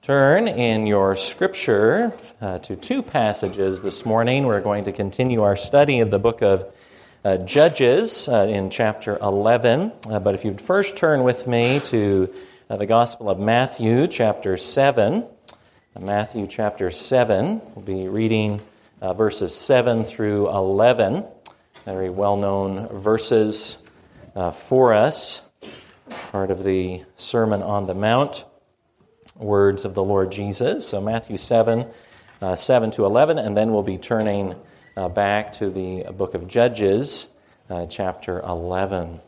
Turn in your scripture to two passages this morning. We're going to continue our study of the book of Judges in chapter 11. But if you'd first turn with me to the Gospel of Matthew, chapter 7. Matthew chapter 7. We'll be reading verses 7 through 11. Very well-known verses for us. Part of the Sermon on the Mount. Words of the Lord Jesus. So Matthew 7, 7 to 11, and then we'll be turning back to the book of Judges, chapter 11.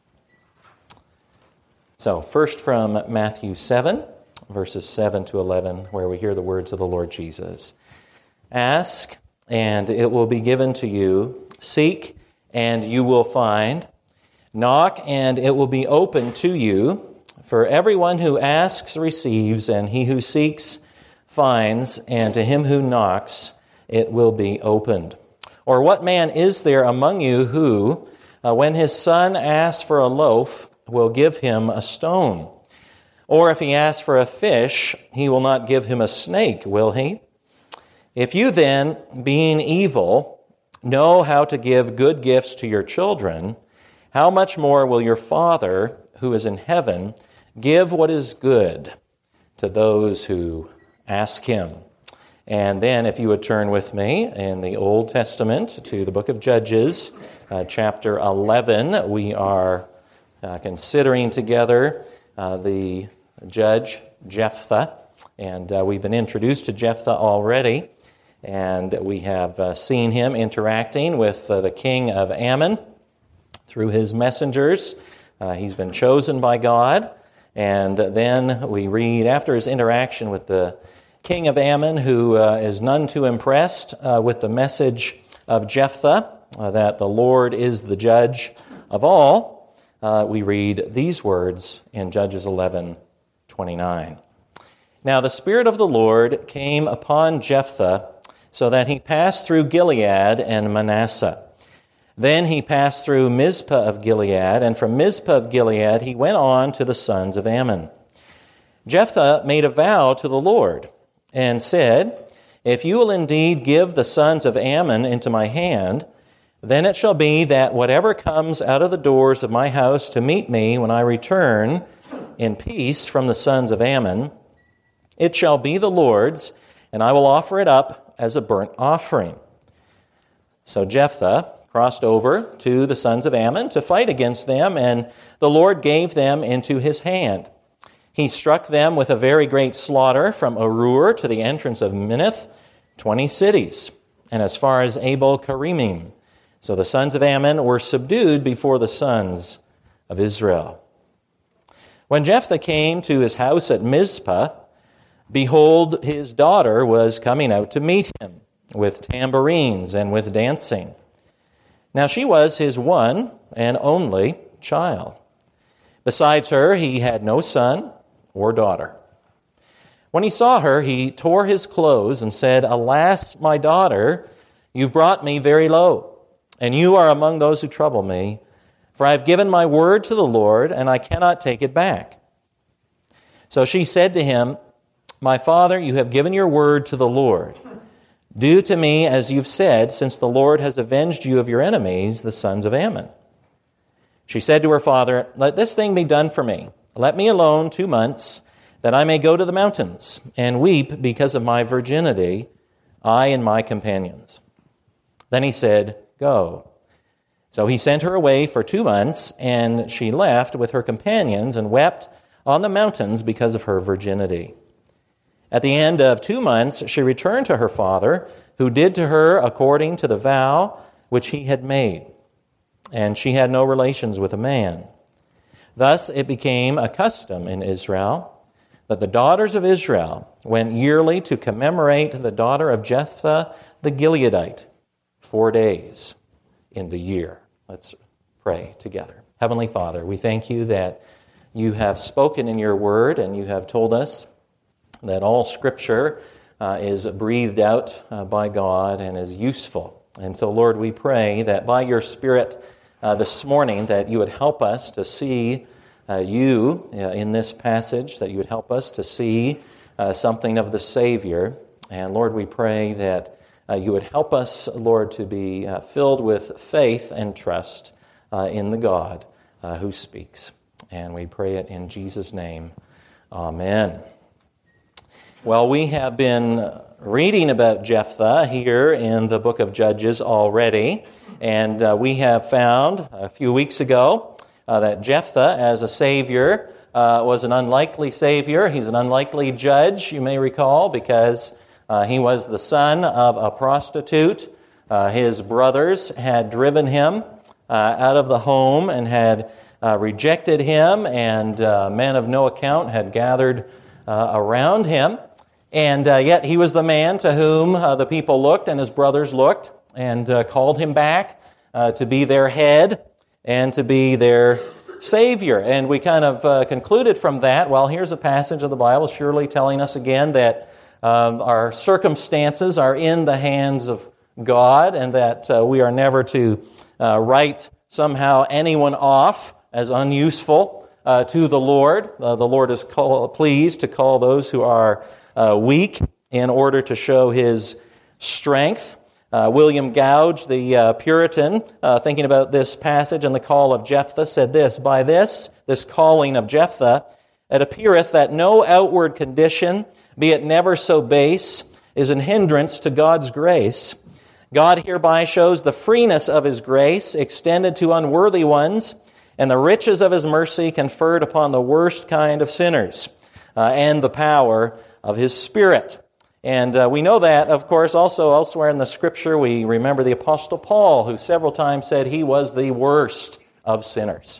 So first from Matthew 7, verses 7 to 11, where we hear the words of the Lord Jesus. Ask, and it will be given to you. Seek, and you will find. Knock, and it will be opened to you. For everyone who asks receives, and he who seeks finds, and to him who knocks it will be opened. Or what man is there among you who, when his son asks for a loaf, will give him a stone? Or if he asks for a fish, he will not give him a snake, will he? If you then, being evil, know how to give good gifts to your children, how much more will your Father, who is in heaven, give what is good to those who ask him. And then if you would turn with me in the Old Testament to the book of Judges, chapter 11, we are considering together the judge Jephthah. And we've been introduced to Jephthah already. And we have seen him interacting with the king of Ammon through his messengers. He's been chosen by God. And then we read, after his interaction with the king of Ammon, who is none too impressed with the message of Jephthah, that the Lord is the judge of all, we read these words in Judges 11:29. Now the Spirit of the Lord came upon Jephthah, so that he passed through Gilead and Manasseh. Then he passed through Mizpah of Gilead, and from Mizpah of Gilead he went on to the sons of Ammon. Jephthah made a vow to the Lord, and said, If you will indeed give the sons of Ammon into my hand, then it shall be that whatever comes out of the doors of my house to meet me when I return in peace from the sons of Ammon, it shall be the Lord's, and I will offer it up as a burnt offering. So Jephthah crossed over to the sons of Ammon to fight against them, and the Lord gave them into his hand. He struck them with a very great slaughter from Aroer to the entrance of Minnith, 20 cities, and as far as Abel-Keramim. So the sons of Ammon were subdued before the sons of Israel. When Jephthah came to his house at Mizpah, behold, his daughter was coming out to meet him with tambourines and with dancing. Now she was his one and only child. Besides her, he had no son or daughter. When he saw her, he tore his clothes and said, Alas, my daughter, you've brought me very low, and you are among those who trouble me, for I have given my word to the Lord, and I cannot take it back. So she said to him, My father, you have given your word to the Lord. Do to me as you've said, since the Lord has avenged you of your enemies, the sons of Ammon. She said to her father, Let this thing be done for me. Let me alone 2 months, that I may go to the mountains and weep because of my virginity, I and my companions. Then he said, Go. So he sent her away for 2 months, and she left with her companions and wept on the mountains because of her virginity. At the end of 2 months, she returned to her father, who did to her according to the vow which he had made. And she had no relations with a man. Thus it became a custom in Israel that the daughters of Israel went yearly to commemorate the daughter of Jephthah the Gileadite 4 days in the year. Let's pray together. Heavenly Father, we thank you that you have spoken in your word, and you have told us that all Scripture is breathed out by God and is useful. And so, Lord, we pray that by your Spirit this morning that you would help us to see you in this passage, that you would help us to see something of the Savior. And Lord, we pray that you would help us, Lord, to be filled with faith and trust in the God who speaks. And we pray it in Jesus' name. Amen. Well, we have been reading about Jephthah here in the book of Judges already. And we have found a few weeks ago that Jephthah, as a savior, was an unlikely savior. He's an unlikely judge, you may recall, because he was the son of a prostitute. His brothers had driven him out of the home and had rejected him, and men of no account had gathered around him. And yet he was the man to whom the people looked and his brothers looked and called him back to be their head and to be their Savior. And we kind of concluded from that, well, here's a passage of the Bible surely telling us again that our circumstances are in the hands of God and that we are never to write somehow anyone off as unuseful to the Lord. The Lord is pleased to call those who are weak in order to show His strength. William Gouge, the Puritan, thinking about this passage and the call of Jephthah, said this, "By this calling of Jephthah, it appeareth that no outward condition, be it never so base, is an hindrance to God's grace. God hereby shows the freeness of His grace extended to unworthy ones, and the riches of His mercy conferred upon the worst kind of sinners, and the power of His Spirit." And we know that, of course, also elsewhere in the Scripture, we remember the Apostle Paul, who several times said he was the worst of sinners.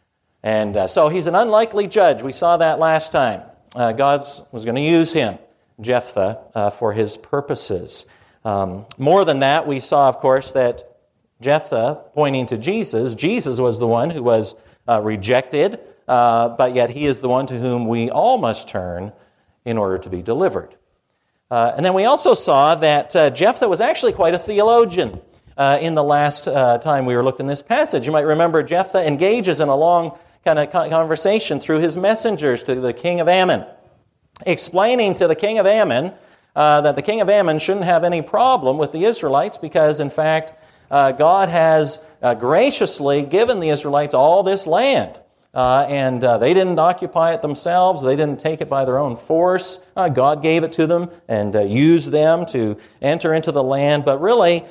And so he's an unlikely judge. We saw that last time. God was going to use him, Jephthah, for His purposes. More than that, we saw, of course, that Jephthah, pointing to Jesus, Jesus was the one who was rejected, but yet He is the one to whom we all must turn in order to be delivered. And then we also saw that Jephthah was actually quite a theologian in the last time we were looking at this passage. You might remember Jephthah engages in a long kind of conversation through his messengers to the king of Ammon, explaining to the king of Ammon that the king of Ammon shouldn't have any problem with the Israelites because, in fact, God has graciously given the Israelites all this land. And they didn't occupy it themselves. They didn't take it by their own force. God gave it to them and used them to enter into the land. But really,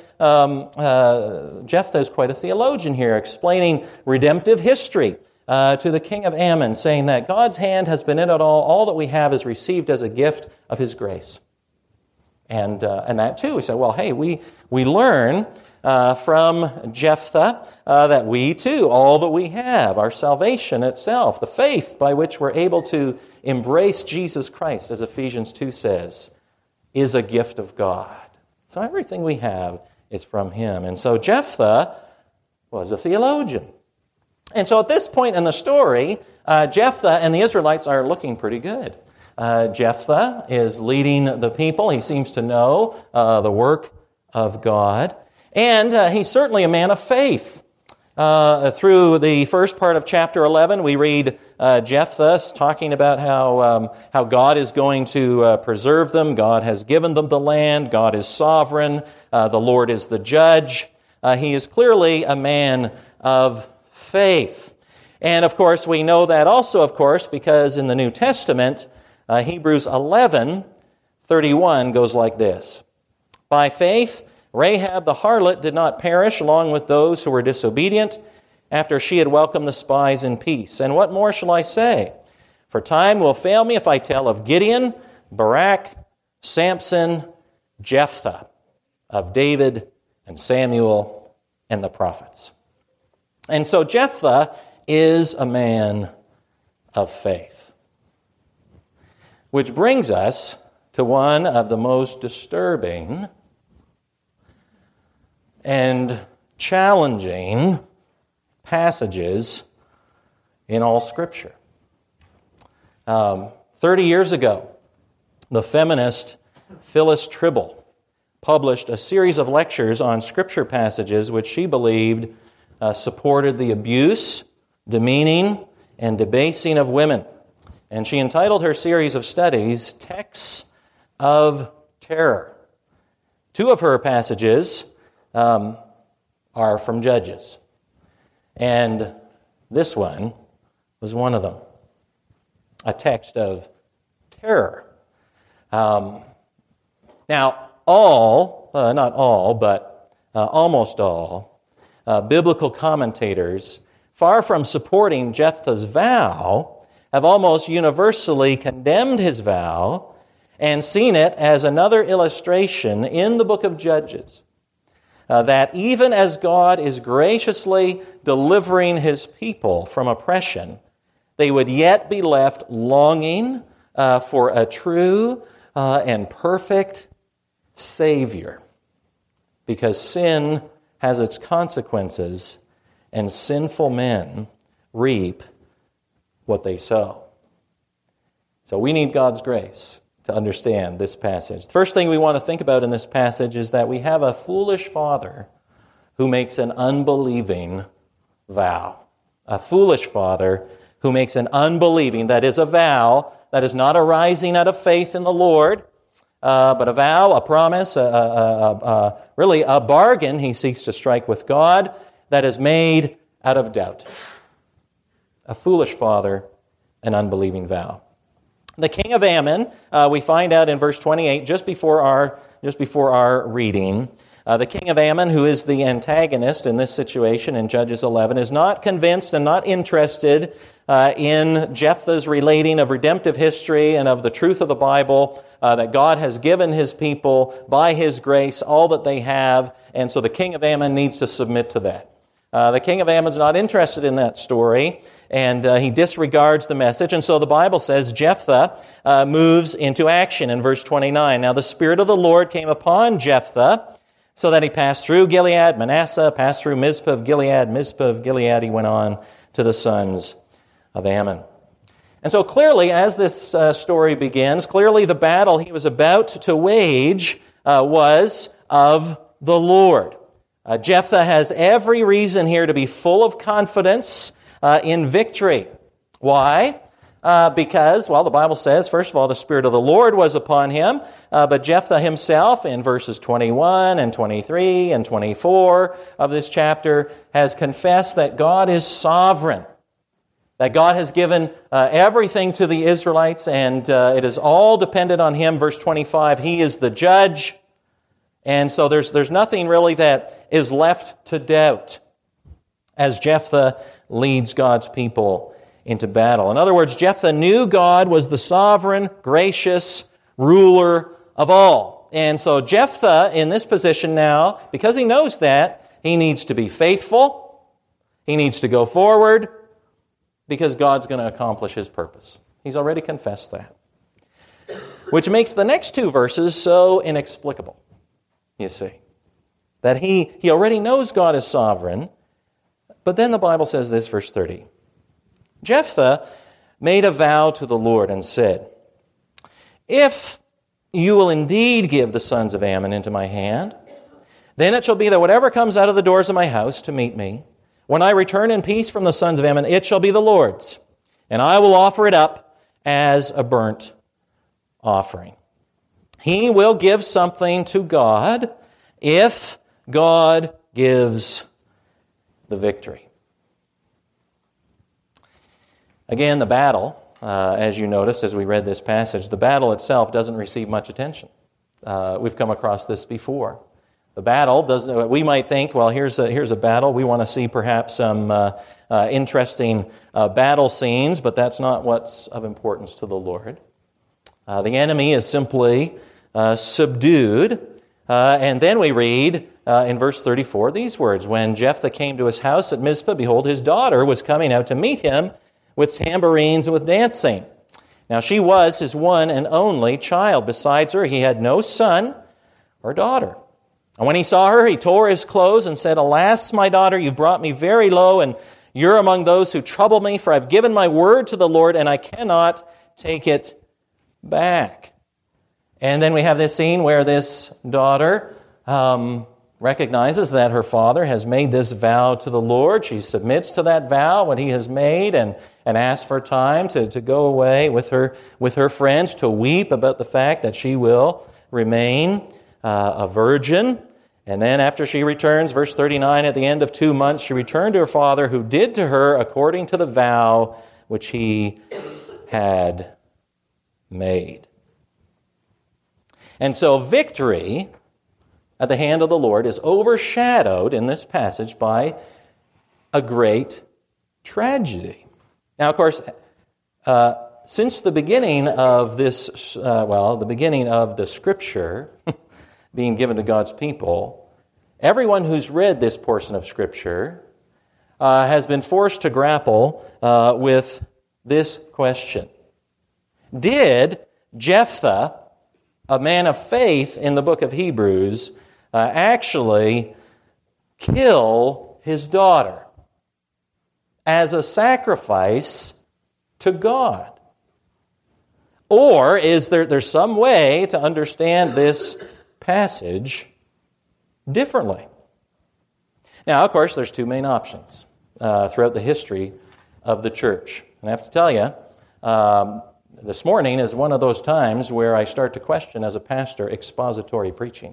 Jephthah is quite a theologian here, explaining redemptive history to the king of Ammon, saying that God's hand has been in it all. All that we have is received as a gift of His grace. And that too, we said, well, hey, we learn from Jephthah that we too, all that we have, our salvation itself, the faith by which we're able to embrace Jesus Christ, as Ephesians 2 says, is a gift of God. So everything we have is from Him. And so Jephthah was a theologian. And so at this point in the story, Jephthah and the Israelites are looking pretty good. Jephthah is leading the people. He seems to know the work of God. And he's certainly a man of faith. Through the first part of chapter 11, we read Jephthah talking about how God is going to preserve them. God has given them the land. God is sovereign. The Lord is the judge. He is clearly a man of faith. And of course, we know that also, of course, because in the New Testament, Hebrews 11:31 goes like this. By faith, Rahab the harlot did not perish along with those who were disobedient after she had welcomed the spies in peace. And what more shall I say? For time will fail me if I tell of Gideon, Barak, Samson, Jephthah, of David and Samuel and the prophets. And so Jephthah is a man of faith. Which brings us to one of the most disturbing and challenging passages in all Scripture. 30 years ago, the feminist Phyllis Tribble published a series of lectures on Scripture passages which she believed supported the abuse, demeaning, and debasing of women And she entitled her series of studies, Texts of Terror. Two of her passages are from Judges. And this one was one of them, a text of terror. Now, not all, but almost all, biblical commentators, far from supporting Jephthah's vow, have almost universally condemned his vow and seen it as another illustration in the book of Judges that even as God is graciously delivering his people from oppression, they would yet be left longing for a true and perfect Savior, because sin has its consequences and sinful men reap what they sow. So we need God's grace to understand this passage. The first thing we want to think about in this passage is that we have a foolish father who makes an unbelieving vow. A foolish father who makes an unbelieving, that is a vow, that is not arising out of faith in the Lord, but a vow, a promise, really a bargain he seeks to strike with God that is made out of doubt. A foolish father, an unbelieving vow. The king of Ammon, we find out in verse 28, just before our reading, the king of Ammon, who is the antagonist in this situation in Judges 11, is not convinced and not interested in Jephthah's relating of redemptive history and of the truth of the Bible, that God has given his people by his grace all that they have, and so the king of Ammon needs to submit to that. The king of Ammon's not interested in that story, and he disregards the message. And so the Bible says Jephthah moves into action in verse 29. Now the Spirit of the Lord came upon Jephthah, so that he passed through Gilead, Manasseh, passed through Mizpah of Gilead, he went on to the sons of Ammon. And so clearly, as this story begins, clearly the battle he was about to wage was of the Lord. Jephthah has every reason here to be full of confidence in victory. Why? Because, the Bible says, first of all, the Spirit of the Lord was upon him, but Jephthah himself, in verses 21 and 23 and 24 of this chapter, has confessed that God is sovereign, that God has given everything to the Israelites, and it is all dependent on him. Verse 25, he is the judge, and so there's nothing really that is left to doubt as Jephthah leads God's people into battle. In other words, Jephthah knew God was the sovereign, gracious ruler of all. And so Jephthah, in this position now, because he knows that, he needs to be faithful, he needs to go forward, because God's going to accomplish his purpose. He's already confessed that. Which makes the next two verses so inexplicable, you see. That he already knows God is sovereign, but then the Bible says this, verse 30. Jephthah made a vow to the Lord and said, if you will indeed give the sons of Ammon into my hand, then it shall be that whatever comes out of the doors of my house to meet me, when I return in peace from the sons of Ammon, it shall be the Lord's, and I will offer it up as a burnt offering. He will give something to God if God gives the victory. Again, the battle, as you noticed as we read this passage, the battle itself doesn't receive much attention. We've come across this before. The battle, we might think, here's a battle. We want to see perhaps some interesting battle scenes, but that's not what's of importance to the Lord. The enemy is simply subdued. And then we read in verse 34 these words, when Jephthah came to his house at Mizpah, behold, his daughter was coming out to meet him with tambourines and with dancing. Now she was his one and only child. Besides her, he had no son or daughter. And when he saw her, he tore his clothes and said, alas, my daughter, you've brought me very low, and you're among those who trouble me, for I've given my word to the Lord, and I cannot take it back. And then we have this scene where this daughter recognizes that her father has made this vow to the Lord. She submits to that vow, what he has made, and asks for time to go away with her friends to weep about the fact that she will remain a virgin. And then after she returns, verse 39, at the end of 2 months, she returned to her father, who did to her according to the vow which he had made. And so victory at the hand of the Lord is overshadowed in this passage by a great tragedy. Now, of course, since the beginning of the beginning of the Scripture being given to God's people, everyone who's read this portion of Scripture has been forced to grapple with this question. Did Jephthah, a man of faith in the book of Hebrews, actually kill his daughter as a sacrifice to God? Or is there's some way to understand this passage differently? Now, of course, there's two main options throughout the history of the church. And I have to tell you, this morning is one of those times where I start to question, as a pastor, expository preaching.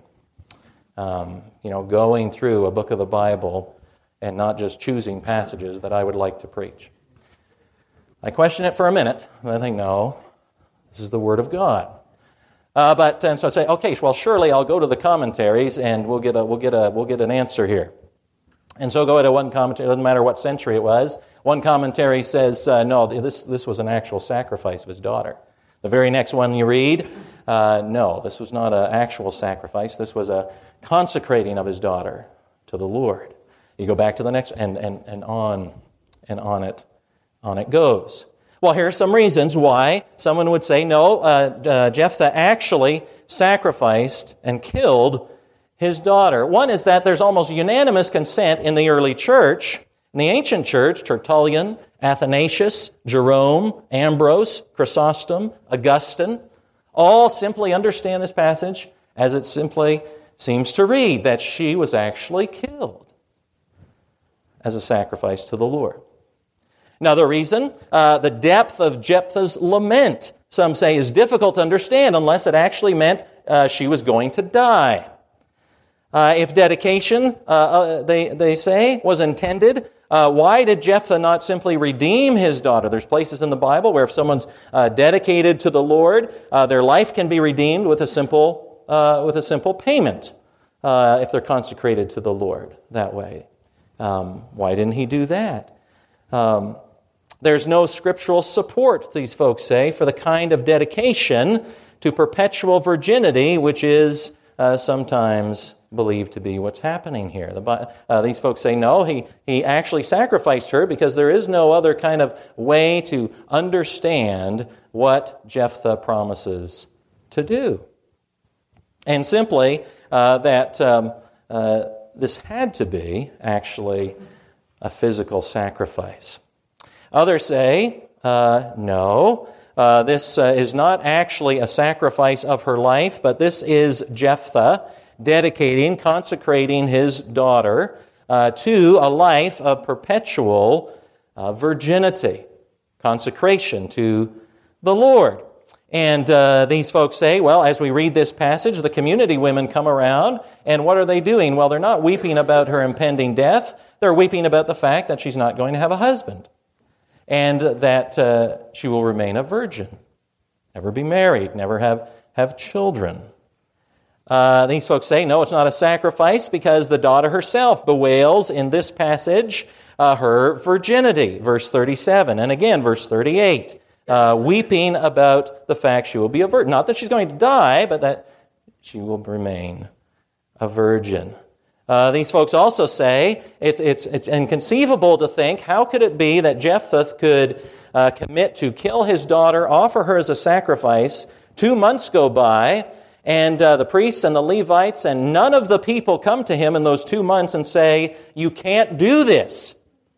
Going through a book of the Bible and not just choosing passages that I would like to preach. I question it for a minute, and I think, no, this is the Word of God. And so I say, okay, well, surely I'll go to the commentaries and we'll get an answer here. And so go to one commentary. It doesn't matter what century it was. One commentary says, no, this was an actual sacrifice of his daughter. The very next one you read, no, this was not an actual sacrifice. This was a consecrating of his daughter to the Lord. You go back to the next, and on it goes. Well, here are some reasons why someone would say, no, Jephthah actually sacrificed and killed his daughter. One is that there's almost unanimous consent in the early church, in the ancient church, Tertullian, Athanasius, Jerome, Ambrose, Chrysostom, Augustine, all simply understand this passage as it simply seems to read, that she was actually killed as a sacrifice to the Lord. Another reason, the depth of Jephthah's lament, some say, is difficult to understand unless it actually meant she was going to die. If dedication, they say, was intended, why did Jephthah not simply redeem his daughter? There's places in the Bible where if someone's dedicated to the Lord, their life can be redeemed with a simple payment if they're consecrated to the Lord that way. Why didn't he do that? There's no scriptural support, these folks say, for the kind of dedication to perpetual virginity, which is sometimes believed to be what's happening here. These folks say, no, he actually sacrificed her because there is no other kind of way to understand what Jephthah promises to do. And simply that this had to be actually a physical sacrifice. Others say, no, this is not actually a sacrifice of her life, but this is Jephthah consecrating his daughter to a life of perpetual virginity, consecration to the Lord. And these folks say, well, as we read this passage, the community women come around, and what are they doing? Well, they're not weeping about her impending death. They're weeping about the fact that she's not going to have a husband, and that she will remain a virgin, never be married, never have children. These folks say, no, it's not a sacrifice because the daughter herself bewails in this passage her virginity, verse 37, and again, verse 38, weeping about the fact she will be a virgin. Not that she's going to die, but that she will remain a virgin. These folks also say it's inconceivable to think, how could it be that Jephthah could commit to kill his daughter, offer her as a sacrifice, 2 months go by, and the priests and the Levites and none of the people come to him in those 2 months and say, you can't do this.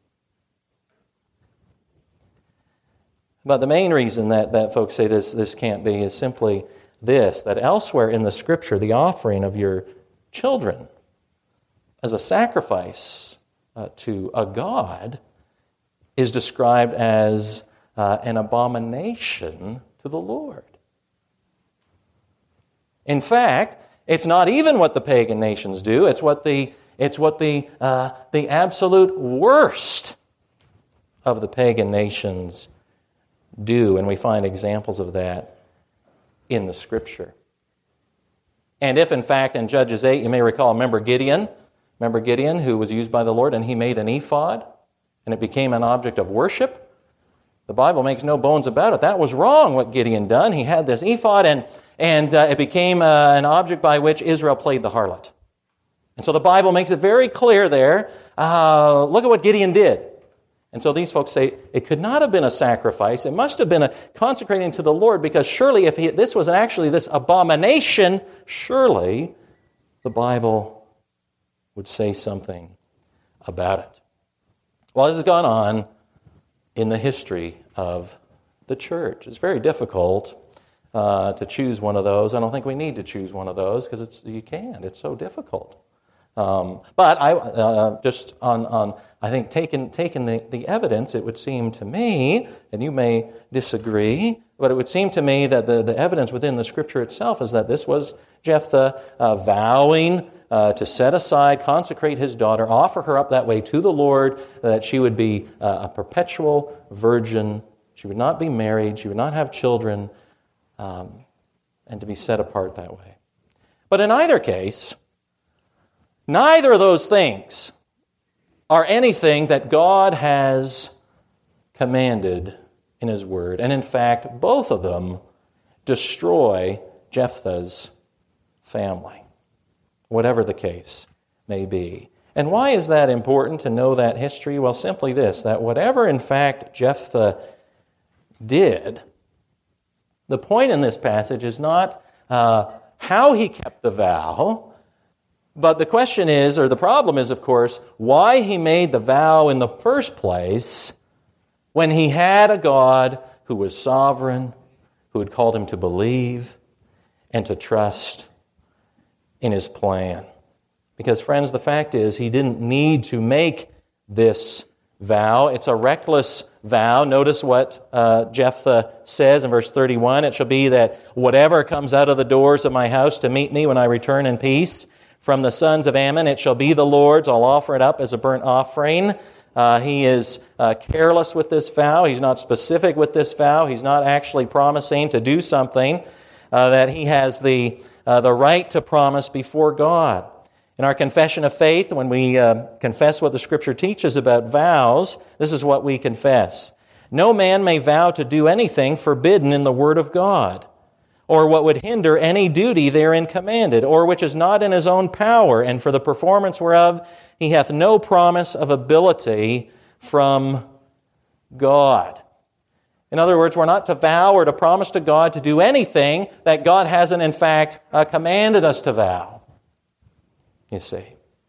But the main reason that folks say this can't be is simply this, that elsewhere in the Scripture, the offering of your children as a sacrifice to a god is described as an abomination to the Lord. In fact, it's not even what the pagan nations do. It's what the absolute worst of the pagan nations do, and we find examples of that in the Scripture. And if, in fact, in Judges 8, you may recall, remember Gideon, who was used by the Lord, and he made an ephod, and it became an object of worship. The Bible makes no bones about it. That was wrong, what Gideon done. He had this ephod, and it became an object by which Israel played the harlot. And so the Bible makes it very clear there, look at what Gideon did. And so these folks say, it could not have been a sacrifice. It must have been a consecrating to the Lord, because surely if this was actually this abomination, surely the Bible would say something about it. Well, this has gone on in the history of the church. It's very difficult to choose one of those. I don't think we need to choose one of those, because you can't. It's so difficult. But I just I think taking the evidence, it would seem to me, and you may disagree, but it would seem to me that the evidence within the Scripture itself is that this was Jephthah vowing to set aside, consecrate his daughter, offer her up that way to the Lord, that she would be a perpetual virgin. She would not be married. She would not have children, and to be set apart that way. But in either case, neither of those things are anything that God has commanded in His Word. And in fact, both of them destroy Jephthah's family, whatever the case may be. And why is that important to know that history? Well, simply this, that whatever in fact Jephthah did, the point in this passage is not how he kept the vow, but the question is, or the problem is, of course, why he made the vow in the first place when he had a God who was sovereign, who had called him to believe and to trust in His plan. Because, friends, the fact is, he didn't need to make this vow. It's a reckless vow. Notice what Jephthah says in verse 31. It shall be that whatever comes out of the doors of my house to meet me when I return in peace from the sons of Ammon, it shall be the Lord's. I'll offer it up as a burnt offering. He is careless with this vow. He's not specific with this vow. He's not actually promising to do something that he has the right to promise before God. In our confession of faith, when we confess what the Scripture teaches about vows, this is what we confess. No man may vow to do anything forbidden in the Word of God, or what would hinder any duty therein commanded, or which is not in his own power, and for the performance whereof he hath no promise of ability from God. In other words, we're not to vow or to promise to God to do anything that God hasn't in fact commanded us to vow. You see.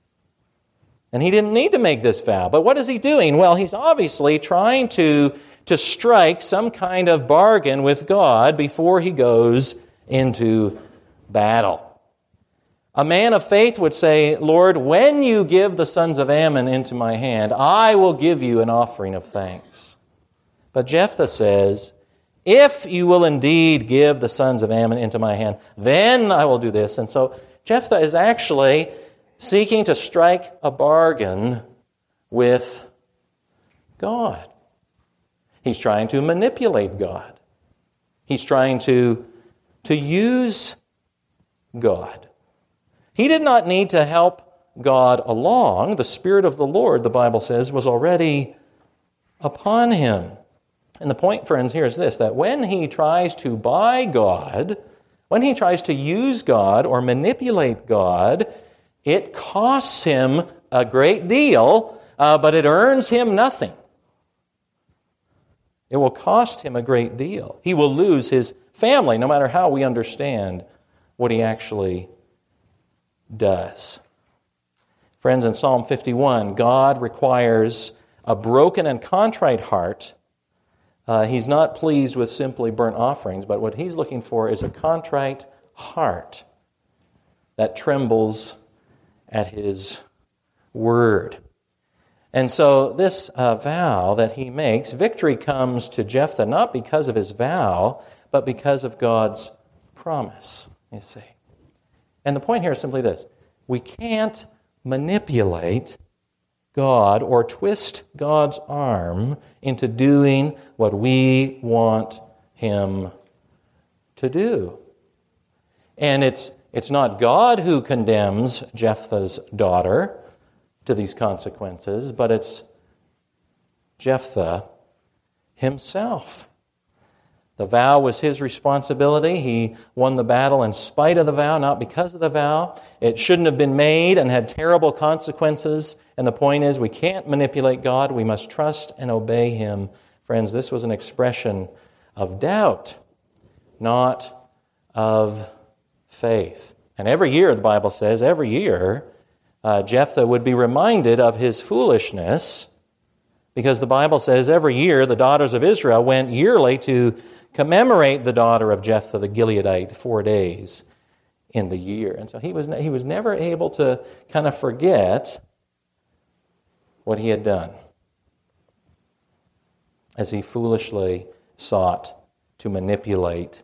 And he didn't need to make this vow. But what is he doing? Well, he's obviously trying to strike some kind of bargain with God before he goes into battle. A man of faith would say, Lord, when you give the sons of Ammon into my hand, I will give you an offering of thanks. But Jephthah says, if you will indeed give the sons of Ammon into my hand, then I will do this. And so Jephthah is actually seeking to strike a bargain with God. He's trying to manipulate God. He's trying to use God. He did not need to help God along. The Spirit of the Lord, the Bible says, was already upon him. And the point, friends, here is this, that when he tries to buy God, when he tries to use God or manipulate God, it costs him a great deal, but it earns him nothing. It will cost him a great deal. He will lose his family, no matter how we understand what he actually does. Friends, in Psalm 51, God requires a broken and contrite heart. He's not pleased with simply burnt offerings, but what he's looking for is a contrite heart that trembles at his word. And so this vow that he makes, victory comes to Jephthah not because of his vow, but because of God's promise, you see. And the point here is simply this. We can't manipulate God or twist God's arm into doing what we want him to do. And it's not God who condemns Jephthah's daughter to these consequences, but it's Jephthah himself. The vow was his responsibility. He won the battle in spite of the vow, not because of the vow. It shouldn't have been made and had terrible consequences. And the point is, we can't manipulate God. We must trust and obey him. Friends, this was an expression of doubt, not of faith. And every year, the Bible says, every year, Jephthah would be reminded of his foolishness, because the Bible says every year the daughters of Israel went yearly to commemorate the daughter of Jephthah the Gileadite 4 days in the year. And so he was never able to kind of forget what he had done as he foolishly sought to manipulate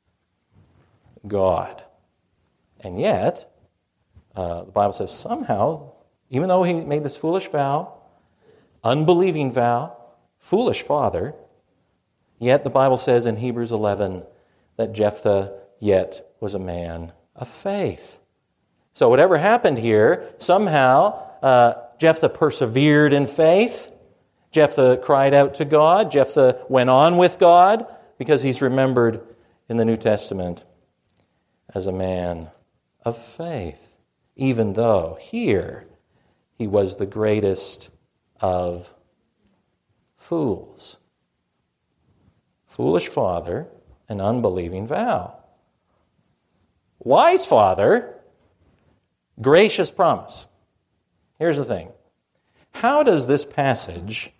God. And yet, the Bible says somehow, even though he made this foolish vow, unbelieving vow, foolish father, yet the Bible says in Hebrews 11 that Jephthah yet was a man of faith. So whatever happened here, somehow Jephthah persevered in faith. Jephthah cried out to God. Jephthah went on with God because he's remembered in the New Testament as a man of faith, even though here he was the greatest of fools. Foolish father, an unbelieving vow. Wise father, gracious promise. Here's the thing. How does this passage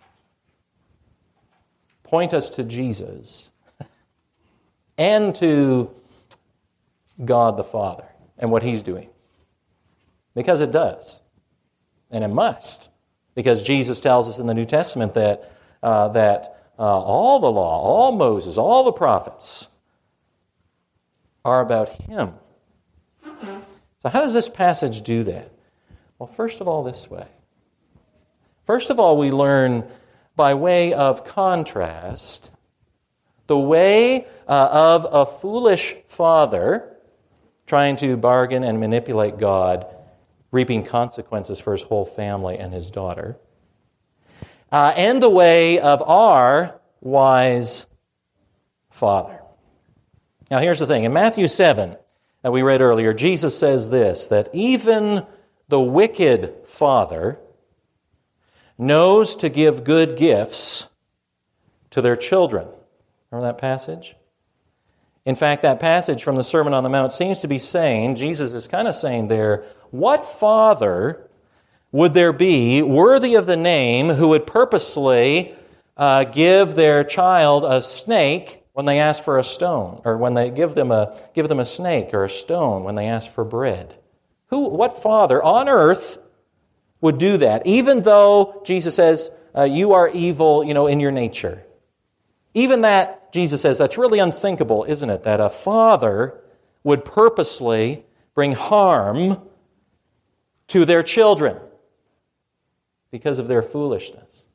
point us to Jesus and to God the Father and what he's doing? Because it does. And it must. Because Jesus tells us in the New Testament that all the law, all Moses, all the prophets are about him. So how does this passage do that? Well, first of all, this way. First of all, we learn by way of contrast the way of a foolish father trying to bargain and manipulate God, reaping consequences for his whole family and his daughter, and the way of our wise father. Now here's the thing. In Matthew 7, that we read earlier, Jesus says this, that even the wicked father knows to give good gifts to their children. Remember that passage? In fact, that passage from the Sermon on the Mount seems to be saying, Jesus is kind of saying there, what father would there be worthy of the name who would purposely give their child a snake when they ask for a stone, or when they give them a snake or a stone when they ask for bread? What father on earth would do that? Even though Jesus says you are evil, in your nature. Even that, Jesus says, that's really unthinkable, isn't it? That a father would purposely bring harm to their children because of their foolishness.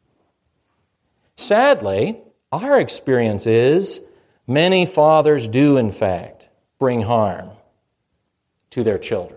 Sadly, our experience is many fathers do, in fact, bring harm to their children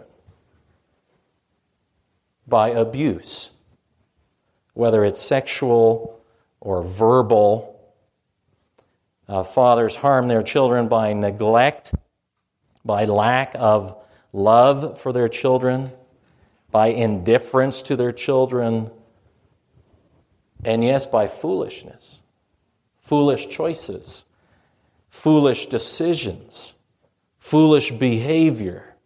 by abuse, whether it's sexual or verbal. Fathers harm their children by neglect, by lack of love for their children, by indifference to their children, and yes, by foolishness. Foolish choices, foolish decisions, foolish behavior,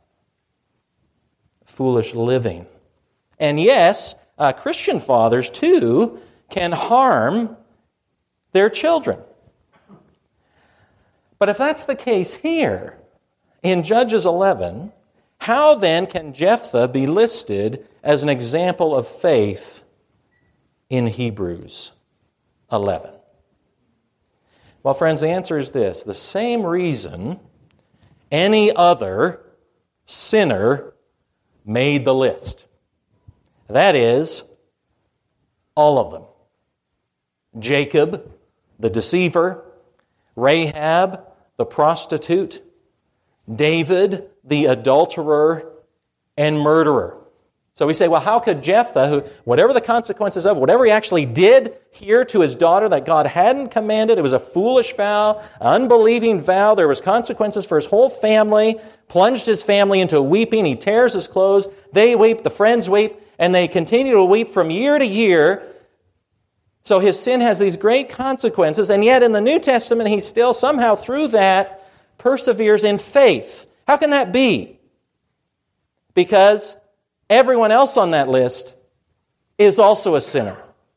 foolish living. And yes, Christian fathers too can harm their children. But if that's the case here, in Judges 11, how then can Jephthah be listed as an example of faith in Hebrews 11? Well, friends, the answer is this. The same reason any other sinner made the list. That is, all of them. Jacob, the deceiver, Rahab, the prostitute, David, the adulterer and murderer. So we say, well, how could Jephthah, who, whatever the consequences of, whatever he actually did here to his daughter that God hadn't commanded, it was a foolish vow, unbelieving vow, there was consequences for his whole family, plunged his family into weeping, he tears his clothes, they weep, the friends weep, and they continue to weep from year to year. So his sin has these great consequences, and yet in the New Testament, he still somehow through that perseveres in faith. How can that be? Because everyone else on that list is also a sinner,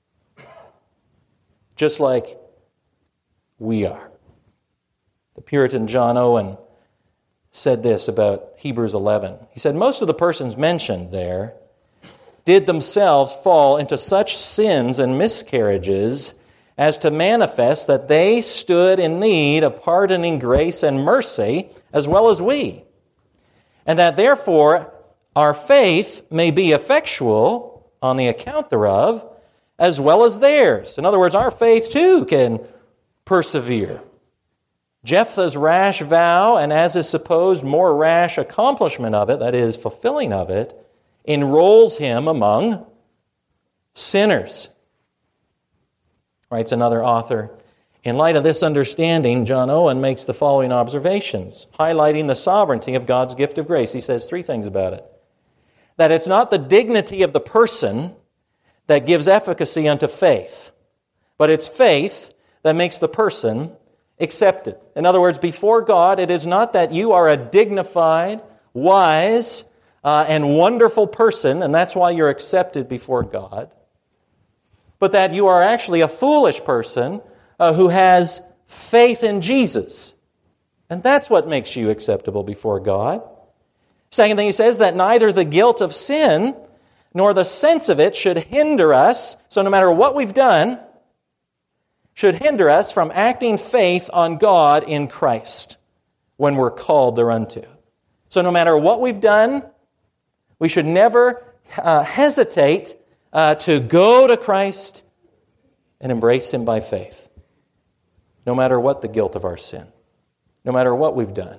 just like we are. The Puritan John Owen said this about Hebrews 11. He said, most of the persons mentioned there did themselves fall into such sins and miscarriages as to manifest that they stood in need of pardoning grace and mercy as well as we, and that therefore our faith may be effectual on the account thereof as well as theirs. In other words, our faith too can persevere. Jephthah's rash vow, and as is supposed, more rash accomplishment of it, that is, fulfilling of it, enrolls him among sinners. Writes another author, in light of this understanding, John Owen makes the following observations, highlighting the sovereignty of God's gift of grace. He says three things about it. That it's not the dignity of the person that gives efficacy unto faith, but it's faith that makes the person accepted. In other words, before God, it is not that you are a dignified, wise, and wonderful person, and that's why you're accepted before God, but that you are actually a foolish person who has faith in Jesus. And that's what makes you acceptable before God. Second thing he says, that neither the guilt of sin nor the sense of it should hinder us, so no matter what we've done, should hinder us from acting faith on God in Christ when we're called thereunto. So no matter what we've done, we should never hesitate to go to Christ and embrace Him by faith, no matter what the guilt of our sin, no matter what we've done.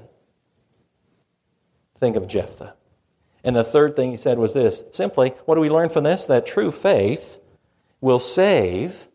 Think of Jephthah. And the third thing he said was this, simply, what do we learn from this? That true faith will save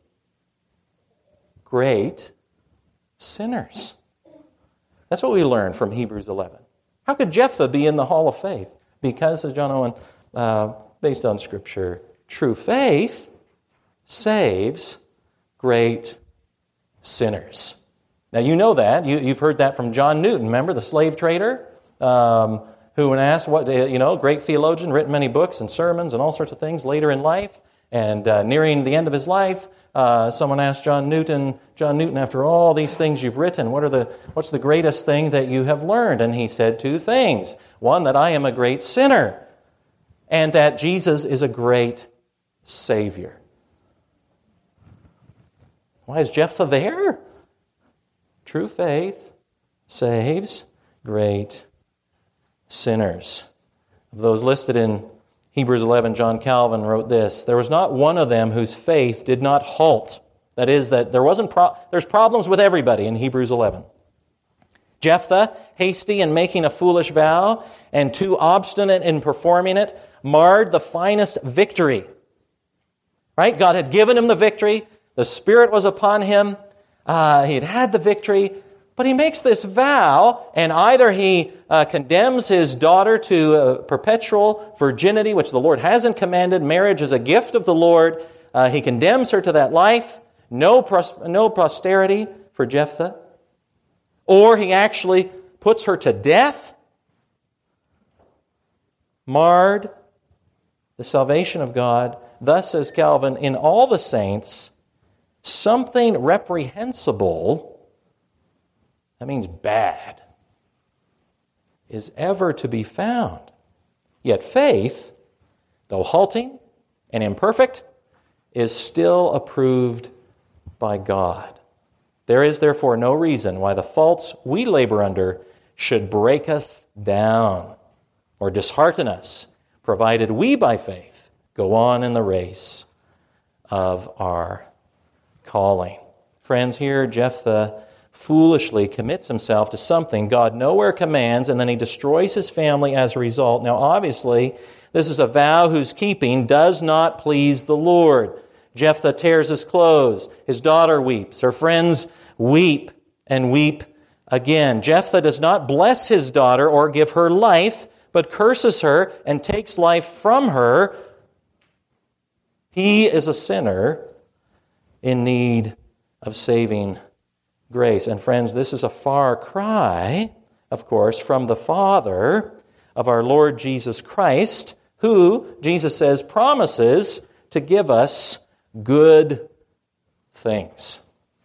great sinners. That's what we learn from Hebrews 11. How could Jephthah be in the hall of faith? Because, as John Owen, based on Scripture, true faith saves great sinners. Now, you know that. You've heard that from John Newton, remember, the slave trader, who when asked, great theologian, written many books and sermons and all sorts of things later in life, and nearing the end of his life, someone asked John Newton, after all these things you've written, what's the greatest thing that you have learned? And he said two things. One, that I am a great sinner, and that Jesus is a great Savior. Why is Jephthah there? True faith saves great sinners. Of those listed in Hebrews 11, John Calvin wrote this, there was not one of them whose faith did not halt. That is, that there's problems with everybody in Hebrews 11. Jephthah, hasty in making a foolish vow and too obstinate in performing it, marred the finest victory. Right? God had given him the victory. The Spirit was upon him. He had the victory. But he makes this vow, and either he condemns his daughter to perpetual virginity, which the Lord hasn't commanded. Marriage is a gift of the Lord. He condemns her to that life. No posterity for Jephthah. Or he actually puts her to death. Marred the salvation of God. Thus, says Calvin, in all the saints, something reprehensible, that means bad, is ever to be found. Yet faith, though halting and imperfect, is still approved by God. There is therefore no reason why the faults we labor under should break us down or dishearten us, provided we by faith go on in the race of our calling. Friends, here Jephthah foolishly commits himself to something God nowhere commands, and then he destroys his family as a result. Now, obviously, this is a vow whose keeping does not please the Lord. Jephthah tears his clothes. His daughter weeps. Her friends weep and weep again. Jephthah does not bless his daughter or give her life, but curses her and takes life from her. He is a sinner in need of saving grace. And friends, this is a far cry, of course, from the Father of our Lord Jesus Christ, who, Jesus says, promises to give us good things,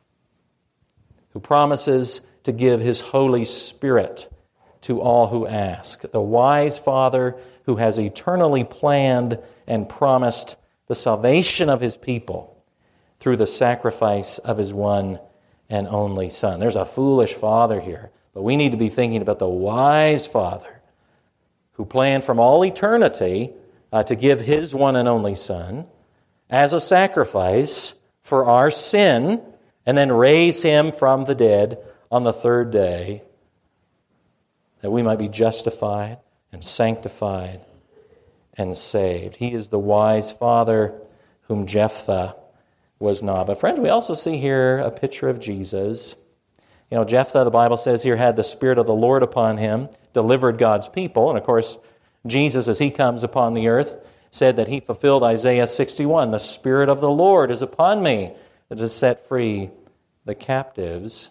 who promises to give His Holy Spirit to all who ask. The wise Father who has eternally planned and promised the salvation of His people through the sacrifice of His one and only Son. There's a foolish father here, but we need to be thinking about the wise Father who planned from all eternity to give His one and only Son as a sacrifice for our sin, and then raise Him from the dead on the third day, that we might be justified and sanctified and saved. He is the wise Father whom Jephthah was not. But friends, we also see here a picture of Jesus. You know, Jephthah, the Bible says here, had the Spirit of the Lord upon him, delivered God's people. And of course, Jesus, as He comes upon the earth, said that He fulfilled Isaiah 61. The Spirit of the Lord is upon me, that to set free the captives.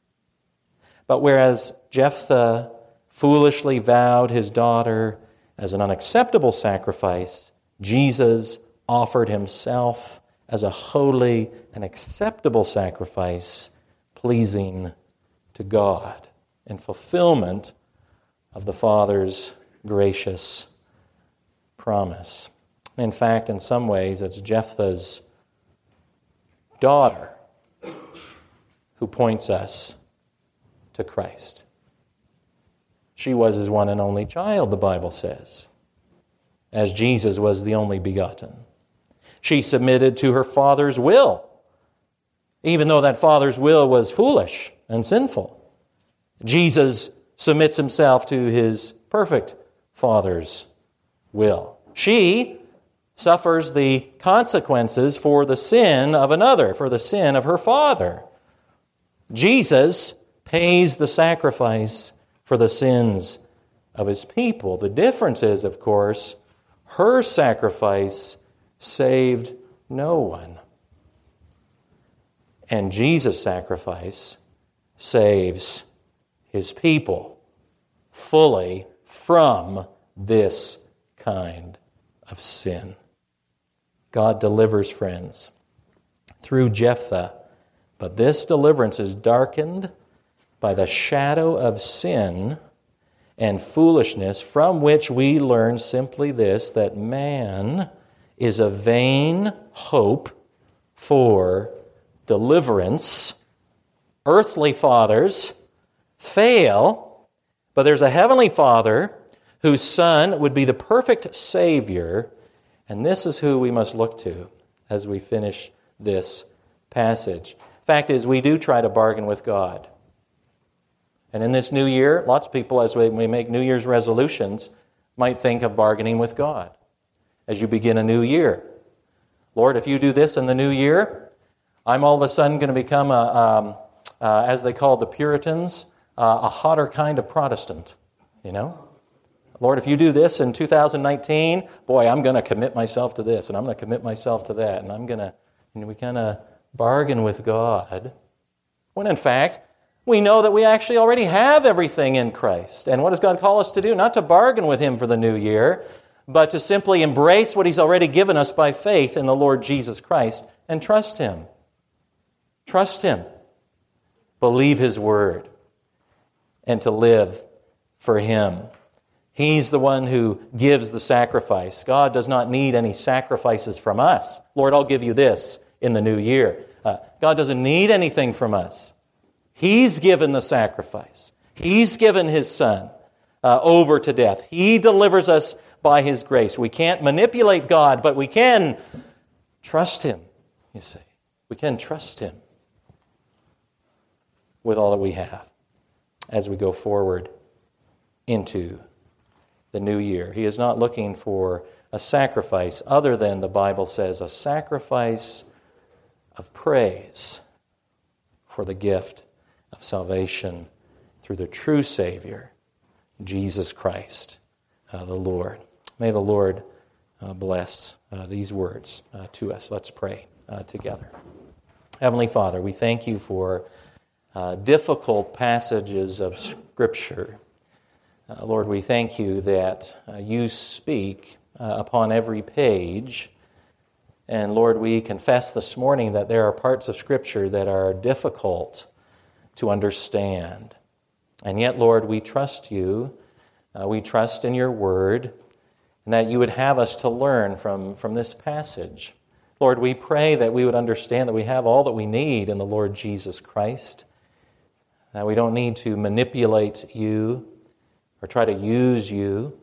But whereas Jephthah foolishly vowed his daughter as an unacceptable sacrifice, Jesus offered Himself as a holy and acceptable sacrifice, pleasing to God, in fulfillment of the Father's gracious promise. In fact, in some ways, it's Jephthah's daughter who points us to Christ. She was His one and only child, the Bible says, as Jesus was the only begotten. She submitted to her father's will, even though that father's will was foolish and sinful. Jesus submits Himself to His perfect Father's will. She suffers the consequences for the sin of another, for the sin of her father. Jesus pays the sacrifice for the sins of His people. The difference is, of course, her sacrifice saved no one. And Jesus' sacrifice saves His people fully from this kind of sin. God delivers, friends, through Jephthah, but this deliverance is darkened by the shadow of sin and foolishness, from which we learn simply this, that man is a vain hope for deliverance. Earthly fathers fail, but there's a heavenly Father whose Son would be the perfect Savior, and this is who we must look to as we finish this passage. Fact is, we do try to bargain with God. And in this new year, lots of people, as we make New Year's resolutions, might think of bargaining with God as you begin a new year. Lord, if you do this in the new year, I'm all of a sudden going to become, as they called the Puritans, a hotter kind of Protestant, you know? Lord, if you do this in 2019, boy, I'm going to commit myself to this, and I'm going to commit myself to that, and I'm going to, we kind of bargain with God, when in fact, we know that we actually already have everything in Christ. And what does God call us to do? Not to bargain with Him for the new year, but to simply embrace what He's already given us by faith in the Lord Jesus Christ and trust Him. Trust Him. Believe His Word. And to live for Him. He's the one who gives the sacrifice. God does not need any sacrifices from us. Lord, I'll give you this in the new year. God doesn't need anything from us. He's given the sacrifice. He's given His Son over to death. He delivers us by His grace. We can't manipulate God, but we can trust Him, you see. We can trust Him with all that we have as we go forward into the new year. He is not looking for a sacrifice other than, the Bible says, a sacrifice of praise for the gift of salvation through the true Savior, Jesus Christ, the Lord. May the Lord bless these words to us. Let's pray together. Heavenly Father, we thank you for difficult passages of Scripture. Lord, we thank you that you speak upon every page. And Lord, we confess this morning that there are parts of Scripture that are difficult to understand. And yet, Lord, we trust you. We trust in your word, and that you would have us to learn from this passage. Lord, we pray that we would understand that we have all that we need in the Lord Jesus Christ, that we don't need to manipulate you or try to use you,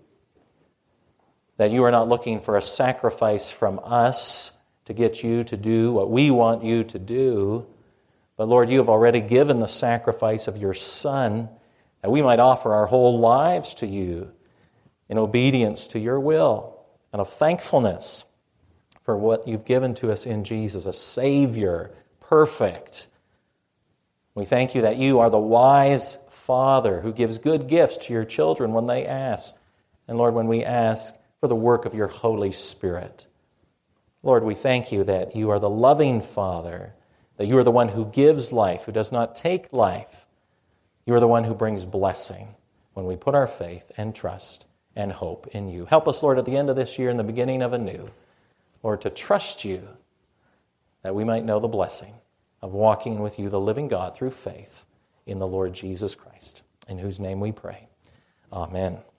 that you are not looking for a sacrifice from us to get you to do what we want you to do, but Lord, you have already given the sacrifice of your Son, that we might offer our whole lives to you in obedience to your will and of thankfulness for what you've given to us in Jesus, a Savior, perfect. We thank you that you are the wise Father who gives good gifts to your children when they ask. And Lord, when we ask for the work of your Holy Spirit. Lord, we thank you that you are the loving Father, that you are the one who gives life, who does not take life. You are the one who brings blessing when we put our faith and trust and hope in you. Help us, Lord, at the end of this year and the beginning of a new, Lord, to trust you, that we might know the blessing of walking with you, the living God, through faith in the Lord Jesus Christ, in whose name we pray. Amen.